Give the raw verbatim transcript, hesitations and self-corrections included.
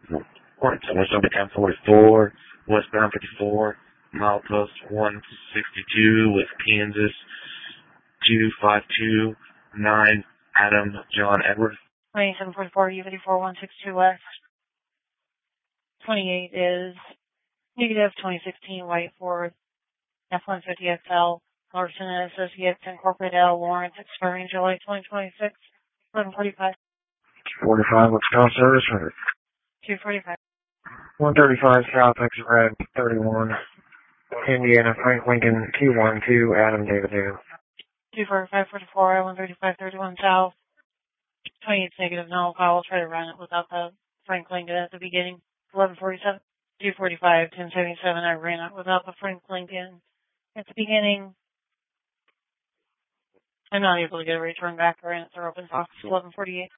Alright, so what's over ten forty-four, westbound fifty-four, milepost one sixty-two with Kansas two five two nine, Adam John Edward. twenty-seven forty-four, U fifty-four one sixty-two west. twenty-eight is negative twenty sixteen White Ford F one fifty X L, Larson and Associates Incorporated L. Lawrence, expiring July twenty twenty-six, eleven forty-five. forty-five, what's call service? two forty-five. one thirty-five South Exit Red thirty-one, Indiana Frank Lincoln two one two, Adam David Dale. two forty-five forty-four, one thirty-five thirty-one South. twenty-eight negative, no, I will try to run it without the Frank Lincoln at the beginning. eleven forty-seven. two forty-five, ten seventy-seven, I ran it without the Frank Lincoln at the beginning. I'm not able to get a return back. I ran it through open box. eleven forty-eight.